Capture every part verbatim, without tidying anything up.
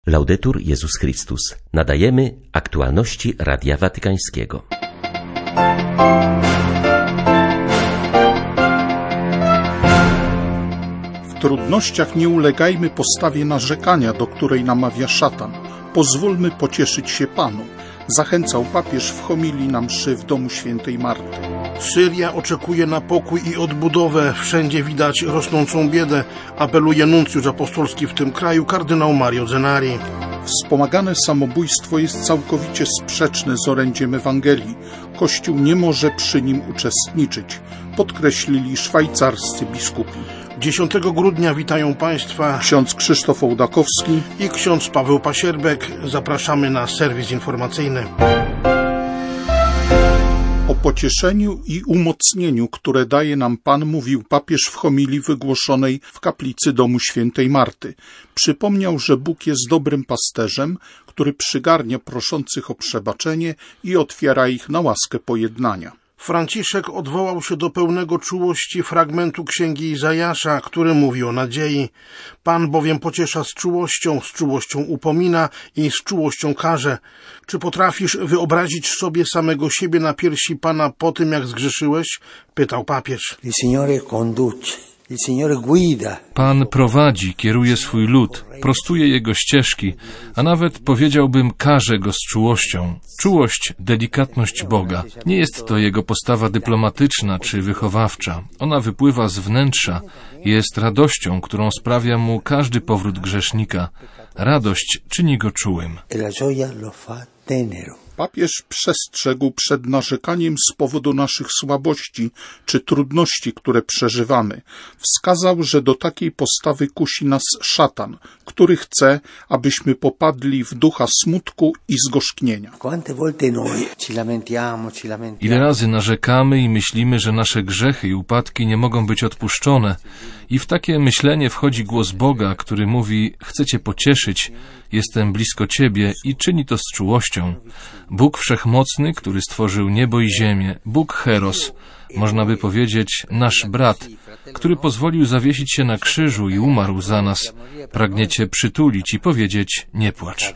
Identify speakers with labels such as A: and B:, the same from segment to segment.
A: Laudetur Jezus Chrystus. Nadajemy aktualności Radia Watykańskiego.
B: W trudnościach nie ulegajmy postawie narzekania, do której namawia szatan. Pozwólmy pocieszyć się Panu. Zachęcał papież w homilii na mszy w domu świętej Marty.
C: Syria oczekuje na pokój i odbudowę. Wszędzie widać rosnącą biedę. Apeluje nuncjusz apostolski w tym kraju, kardynał Mario Zenari.
B: Wspomagane samobójstwo jest całkowicie sprzeczne z orędziem Ewangelii. Kościół nie może przy nim uczestniczyć, podkreślili szwajcarscy biskupi.
C: dziesiątego grudnia witają Państwa
B: ksiądz Krzysztof Ołdakowski
C: i ksiądz Paweł Pasierbek. Zapraszamy na serwis informacyjny.
B: O pocieszeniu i umocnieniu, które daje nam Pan, mówił papież w homilii wygłoszonej w kaplicy domu świętej Marty. Przypomniał, że Bóg jest dobrym pasterzem, który przygarnia proszących o przebaczenie i otwiera ich na łaskę pojednania.
C: Franciszek odwołał się do pełnego czułości fragmentu księgi Izajasza, który mówi o nadziei. Pan bowiem pociesza z czułością, z czułością upomina i z czułością karze. Czy potrafisz wyobrazić sobie samego siebie na piersi Pana po tym, jak zgrzeszyłeś? Pytał papież.
D: Pan prowadzi, kieruje swój lud, prostuje jego ścieżki, a nawet powiedziałbym karze go z czułością. Czułość, delikatność Boga. Nie jest to jego postawa dyplomatyczna czy wychowawcza. Ona wypływa z wnętrza, jest radością, którą sprawia mu każdy powrót grzesznika. Radość czyni go czułym.
B: Papież przestrzegł przed narzekaniem z powodu naszych słabości czy trudności, które przeżywamy. Wskazał, że do takiej postawy kusi nas szatan, który chce, abyśmy popadli w ducha smutku i zgorzknienia.
D: Ile razy narzekamy i myślimy, że nasze grzechy i upadki nie mogą być odpuszczone, i w takie myślenie wchodzi głos Boga, który mówi: chcę Cię pocieszyć, jestem blisko Ciebie, i czyni to z czułością. Bóg Wszechmocny, który stworzył niebo i ziemię, Bóg Heros, można by powiedzieć nasz brat, który pozwolił zawiesić się na krzyżu i umarł za nas, pragnie Cię przytulić i powiedzieć: nie płacz.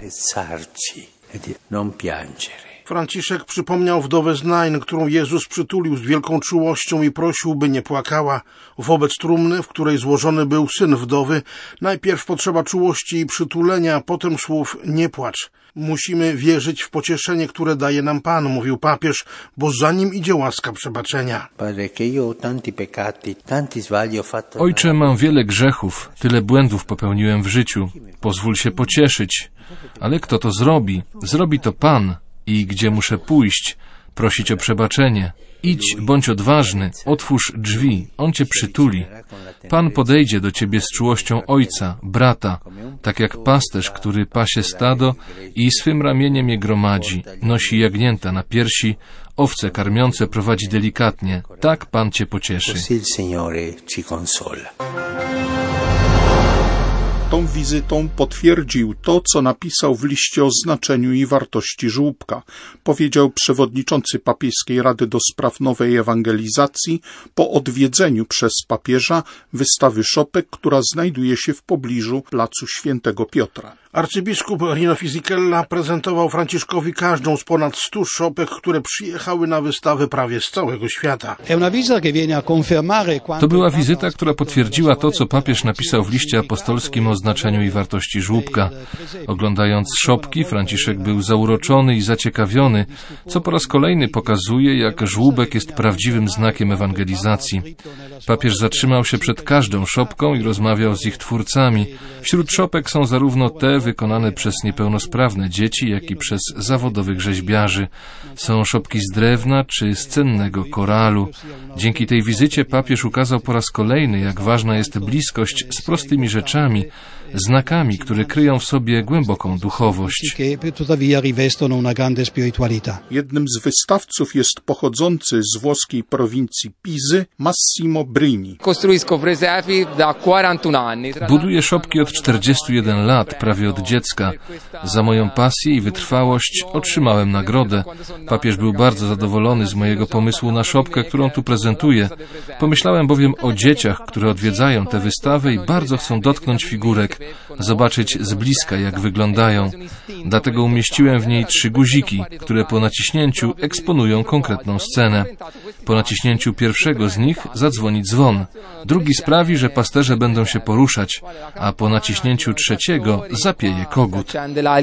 C: Franciszek przypomniał wdowę z Nain, którą Jezus przytulił z wielką czułością i prosił, by nie płakała. Wobec trumny, w której złożony był syn wdowy, najpierw potrzeba czułości i przytulenia, potem słów: nie płacz. Musimy wierzyć w pocieszenie, które daje nam Pan, mówił papież, bo za nim idzie łaska przebaczenia.
D: Ojcze, mam wiele grzechów, tyle błędów popełniłem w życiu. Pozwól się pocieszyć. Ale kto to zrobi? Zrobi to Pan. I gdzie muszę pójść? Prosić o przebaczenie. Idź, bądź odważny, otwórz drzwi, On Cię przytuli. Pan podejdzie do Ciebie z czułością ojca, brata, tak jak pasterz, który pasie stado i swym ramieniem je gromadzi, nosi jagnięta na piersi, owce karmiące prowadzi delikatnie. Tak Pan Cię pocieszy.
B: Tą wizytą potwierdził to, co napisał w liście o znaczeniu i wartości żłóbka, powiedział przewodniczący Papieskiej Rady do Spraw Nowej Ewangelizacji po odwiedzeniu przez papieża wystawy szopek, która znajduje się w pobliżu placu Świętego Piotra.
C: Arcybiskup Rino Fisichella prezentował Franciszkowi każdą z ponad stu szopek, które przyjechały na wystawę prawie z całego świata.
D: To była wizyta, która potwierdziła to, co papież napisał w liście apostolskim o znaczeniu i wartości żłóbka. Oglądając szopki, Franciszek był zauroczony i zaciekawiony, co po raz kolejny pokazuje, jak żłóbek jest prawdziwym znakiem ewangelizacji. Papież zatrzymał się przed każdą szopką i rozmawiał z ich twórcami. Wśród szopek są zarówno te wykonane przez niepełnosprawne dzieci, jak i przez zawodowych rzeźbiarzy. Są szopki z drewna czy z cennego koralu. Dzięki tej wizycie papież ukazał po raz kolejny, jak ważna jest bliskość z prostymi rzeczami, znakami, które kryją w sobie głęboką duchowość.
B: Jednym z wystawców jest pochodzący z włoskiej prowincji Pizy Massimo Brini.
D: Buduję szopki od czterdziestu jeden lat, prawie od dziecka. Za moją pasję i wytrwałość otrzymałem nagrodę. Papież był bardzo zadowolony z mojego pomysłu na szopkę, którą tu prezentuję. Pomyślałem bowiem o dzieciach, które odwiedzają tę wystawę i bardzo chcą dotknąć figurek, zobaczyć z bliska, jak wyglądają. Dlatego umieściłem w niej trzy guziki, które po naciśnięciu eksponują konkretną scenę. Po naciśnięciu pierwszego z nich zadzwoni dzwon. Drugi sprawi, że pasterze będą się poruszać, a po naciśnięciu trzeciego zapieje kogut.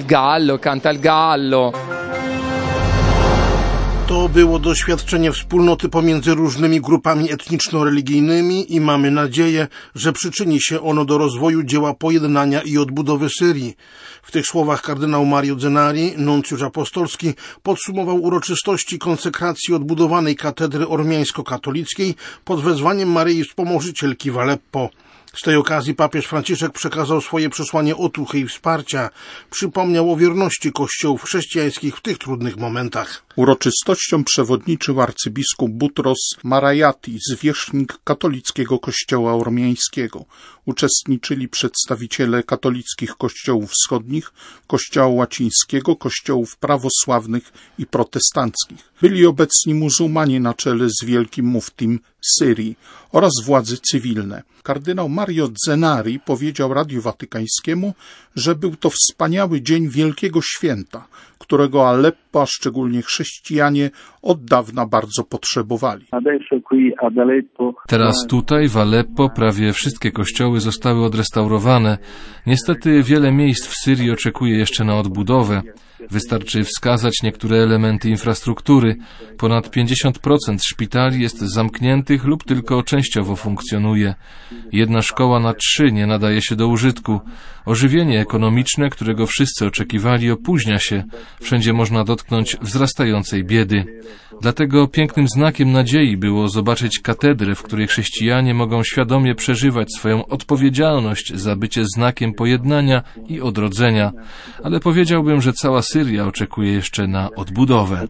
C: To było doświadczenie wspólnoty pomiędzy różnymi grupami etniczno-religijnymi i mamy nadzieję, że przyczyni się ono do rozwoju dzieła pojednania i odbudowy Syrii. W tych słowach kardynał Mario Zenari, nuncjusz apostolski, podsumował uroczystości konsekracji odbudowanej katedry ormiańsko-katolickiej pod wezwaniem Maryi Wspomożycielki w Aleppo. Z tej okazji papież Franciszek przekazał swoje przesłanie otuchy i wsparcia. Przypomniał o wierności kościołów chrześcijańskich w tych trudnych momentach.
B: Uroczystością przewodniczył arcybiskup Butros Marajati, zwierzchnik katolickiego kościoła ormiańskiego. Uczestniczyli przedstawiciele katolickich kościołów wschodnich, kościoła łacińskiego, kościołów prawosławnych i protestanckich. Byli obecni muzułmanie na czele z wielkim muftim Syrii oraz władze cywilne. Kardynał Mario Zenari powiedział Radiu Watykańskiemu, że był to wspaniały dzień wielkiego święta, którego Aleppo, a szczególnie chrześcijanie, od dawna bardzo potrzebowali.
D: Teraz tutaj, w Aleppo, prawie wszystkie kościoły zostały odrestaurowane. Niestety wiele miejsc w Syrii oczekuje jeszcze na odbudowę. Wystarczy wskazać niektóre elementy infrastruktury. Ponad pięćdziesiąt procent szpitali jest zamkniętych lub tylko częściowo funkcjonuje. Jedna szkoła na trzy nie nadaje się do użytku. Ożywienie ekonomiczne, którego wszyscy oczekiwali, opóźnia się. Wszędzie można dotknąć wzrastającej biedy. Dlatego pięknym znakiem nadziei było zobaczyć katedrę, w której chrześcijanie mogą świadomie przeżywać swoją odpowiedzialność za bycie znakiem pojednania i odrodzenia. Ale powiedziałbym, że cała Syria oczekuje jeszcze na odbudowę.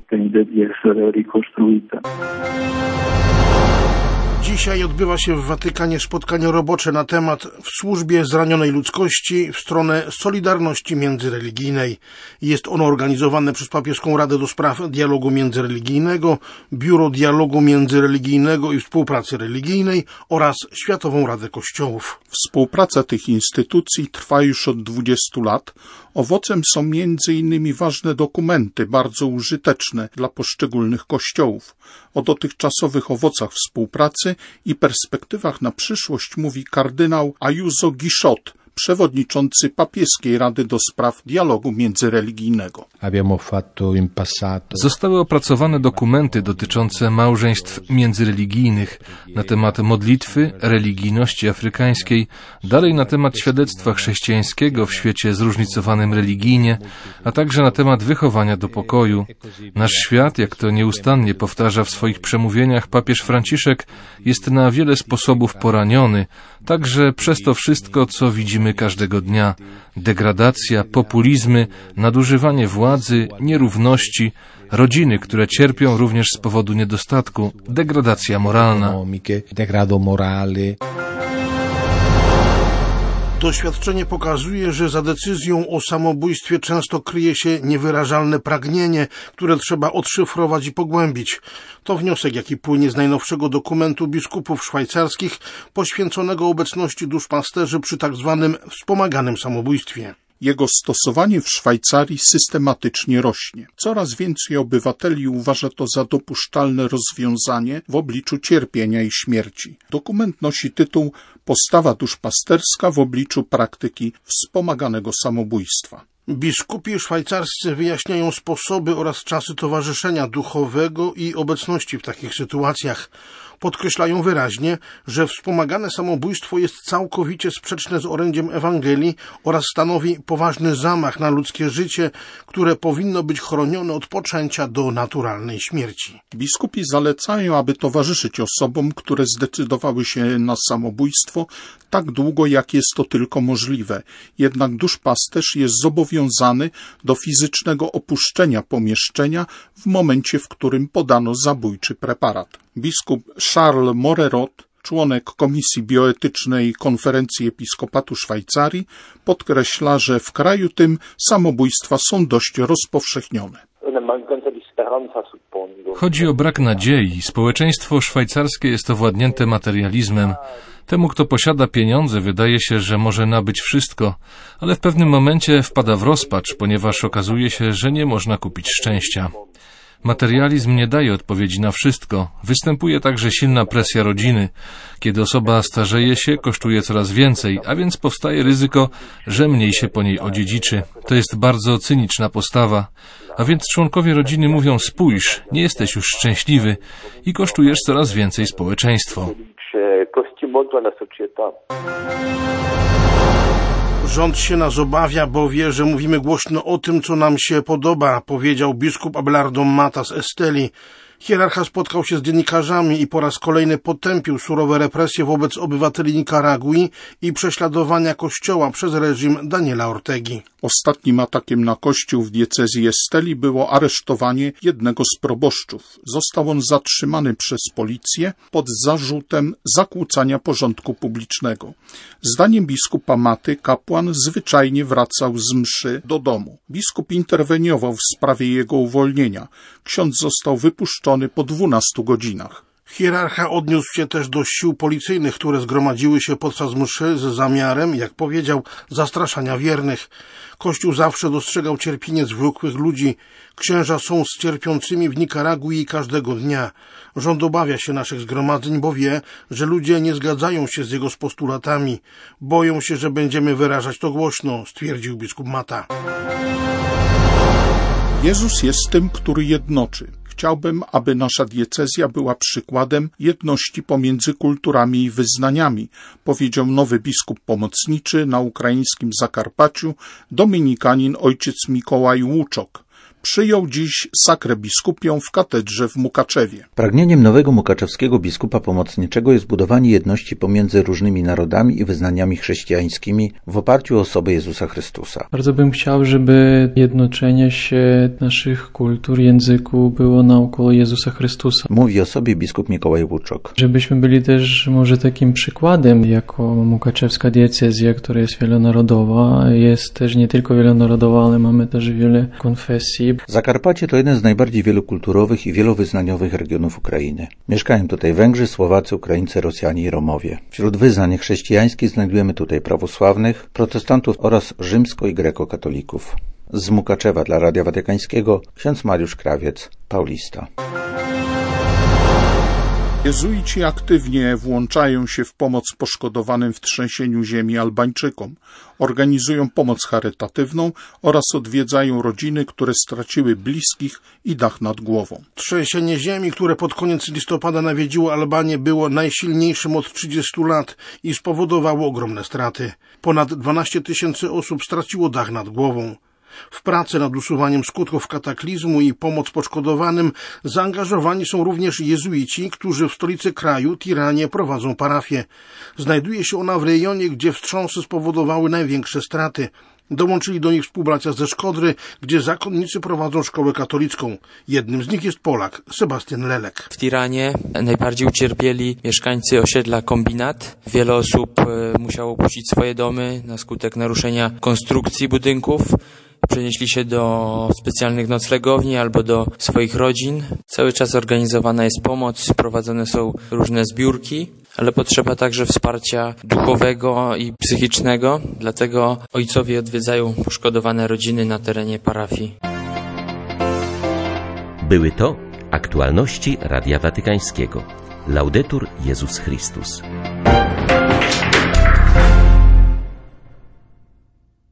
C: Dzisiaj odbywa się w Watykanie spotkanie robocze na temat w służbie zranionej ludzkości w stronę solidarności międzyreligijnej. Jest ono organizowane przez Papieską Radę do Spraw Dialogu Międzyreligijnego, Biuro Dialogu Międzyreligijnego i Współpracy Religijnej oraz Światową Radę Kościołów.
B: Współpraca tych instytucji trwa już od dwudziestu lat. Owocem są między innymi ważne dokumenty, bardzo użyteczne dla poszczególnych kościołów. O dotychczasowych owocach współpracy i perspektywach na przyszłość mówi kardynał Ayuso Guichot, przewodniczący Papieskiej Rady do Spraw Dialogu Międzyreligijnego.
D: Zostały opracowane dokumenty dotyczące małżeństw międzyreligijnych, na temat modlitwy, religijności afrykańskiej, dalej na temat świadectwa chrześcijańskiego w świecie zróżnicowanym religijnie, a także na temat wychowania do pokoju. Nasz świat, jak to nieustannie powtarza w swoich przemówieniach papież Franciszek, jest na wiele sposobów poraniony, także przez to wszystko, co widzimy każdego dnia. Degradacja, populizmy, nadużywanie władzy, nierówności, rodziny, które cierpią również z powodu niedostatku, degradacja moralna.
C: Doświadczenie pokazuje, że za decyzją o samobójstwie często kryje się niewyrażalne pragnienie, które trzeba odszyfrować i pogłębić. To wniosek, jaki płynie z najnowszego dokumentu biskupów szwajcarskich poświęconego obecności duszpasterzy przy tak zwanym wspomaganym samobójstwie.
B: Jego stosowanie w Szwajcarii systematycznie rośnie. Coraz więcej obywateli uważa to za dopuszczalne rozwiązanie w obliczu cierpienia i śmierci. Dokument nosi tytuł Postawa duszpasterska w obliczu praktyki wspomaganego samobójstwa.
C: Biskupi szwajcarscy wyjaśniają sposoby oraz czasy towarzyszenia duchowego i obecności w takich sytuacjach. Podkreślają wyraźnie, że wspomagane samobójstwo jest całkowicie sprzeczne z orędziem Ewangelii oraz stanowi poważny zamach na ludzkie życie, które powinno być chronione od poczęcia do naturalnej śmierci.
B: Biskupi zalecają, aby towarzyszyć osobom, które zdecydowały się na samobójstwo tak długo, jak jest to tylko możliwe. Jednak duszpasterz jest zobowiązany do fizycznego opuszczenia pomieszczenia w momencie, w którym podano zabójczy preparat. Biskup Charles Morerot, członek Komisji Bioetycznej Konferencji Episkopatu Szwajcarii, podkreśla, że w kraju tym samobójstwa są dość rozpowszechnione.
D: Chodzi o brak nadziei. Społeczeństwo szwajcarskie jest owładnięte materializmem. Temu, kto posiada pieniądze, wydaje się, że może nabyć wszystko, ale w pewnym momencie wpada w rozpacz, ponieważ okazuje się, że nie można kupić szczęścia. Materializm nie daje odpowiedzi na wszystko. Występuje także silna presja rodziny. Kiedy osoba starzeje się, kosztuje coraz więcej, a więc powstaje ryzyko, że mniej się po niej odziedziczy. To jest bardzo cyniczna postawa. A więc członkowie rodziny mówią: spójrz, nie jesteś już szczęśliwy i kosztujesz coraz więcej społeczeństwo.
C: Rząd się nas obawia, bo wie, że mówimy głośno o tym, co nam się podoba, powiedział biskup Abelardo Mata z Esteli. Hierarcha spotkał się z dziennikarzami i po raz kolejny potępił surowe represje wobec obywateli Nikaragui i prześladowania kościoła przez reżim Daniela Ortegi.
B: Ostatnim atakiem na kościół w diecezji Esteli było aresztowanie jednego z proboszczów. Został on zatrzymany przez policję pod zarzutem zakłócania porządku publicznego. Zdaniem biskupa Maty kapłan zwyczajnie wracał z mszy do domu. Biskup interweniował w sprawie jego uwolnienia. Ksiądz został wypuszczony po dwunastu godzinach.
C: Hierarcha odniósł się też do sił policyjnych, które zgromadziły się podczas mszy z zamiarem, jak powiedział, zastraszania wiernych. Kościół zawsze dostrzegał cierpienie zwykłych ludzi. Księża są z cierpiącymi w Nikaragui każdego dnia. Rząd obawia się naszych zgromadzeń, bo wie, że ludzie nie zgadzają się z jego postulatami. Boją się, że będziemy wyrażać to głośno, stwierdził biskup Mata.
B: Jezus jest tym, który jednoczy. Chciałbym, aby nasza diecezja była przykładem jedności pomiędzy kulturami i wyznaniami, powiedział nowy biskup pomocniczy na ukraińskim Zakarpaciu, dominikanin ojciec Mikołaj Łuczok. Przyjął dziś sakrę biskupią w katedrze w Mukaczewie.
E: Pragnieniem nowego mukaczewskiego biskupa pomocniczego jest budowanie jedności pomiędzy różnymi narodami i wyznaniami chrześcijańskimi w oparciu o osobę Jezusa Chrystusa.
F: Bardzo bym chciał, żeby jednoczenie się naszych kultur, języku było naokoło Jezusa Chrystusa.
E: Mówi o sobie biskup Mikołaj Łuczok.
F: Żebyśmy byli też może takim przykładem, jako mukaczewska diecezja, która jest wielonarodowa. Jest też nie tylko wielonarodowa, ale mamy też wiele konfesji.
E: Zakarpacie to jeden z najbardziej wielokulturowych i wielowyznaniowych regionów Ukrainy. Mieszkają tutaj Węgrzy, Słowacy, Ukraińcy, Rosjanie i Romowie. Wśród wyznań chrześcijańskich znajdujemy tutaj prawosławnych, protestantów oraz rzymsko- i grekokatolików. Z Mukaczewa dla Radia Watykańskiego ksiądz Mariusz Krawiec, Paulista.
B: Jezuici aktywnie włączają się w pomoc poszkodowanym w trzęsieniu ziemi Albańczykom. Organizują pomoc charytatywną oraz odwiedzają rodziny, które straciły bliskich i dach nad głową.
C: Trzęsienie ziemi, które pod koniec listopada nawiedziło Albanię, było najsilniejszym od trzydziestu lat i spowodowało ogromne straty. Ponad dwanaście tysięcy osób straciło dach nad głową. W pracę nad usuwaniem skutków kataklizmu i pomoc poszkodowanym zaangażowani są również jezuici, którzy w stolicy kraju, Tiranie, prowadzą parafię. Znajduje się ona w rejonie, gdzie wstrząsy spowodowały największe straty. Dołączyli do nich współbracia ze Szkodry, gdzie zakonnicy prowadzą szkołę katolicką. Jednym z nich jest Polak, Sebastian Lelek.
G: W Tiranie najbardziej ucierpieli mieszkańcy osiedla Kombinat. Wiele osób musiało opuścić swoje domy na skutek naruszenia konstrukcji budynków. Przenieśli się do specjalnych noclegowni albo do swoich rodzin. Cały czas organizowana jest pomoc, prowadzone są różne zbiórki, ale potrzeba także wsparcia duchowego i psychicznego, dlatego ojcowie odwiedzają poszkodowane rodziny na terenie parafii.
A: Były to aktualności Radia Watykańskiego. Laudetur Jezus Chrystus.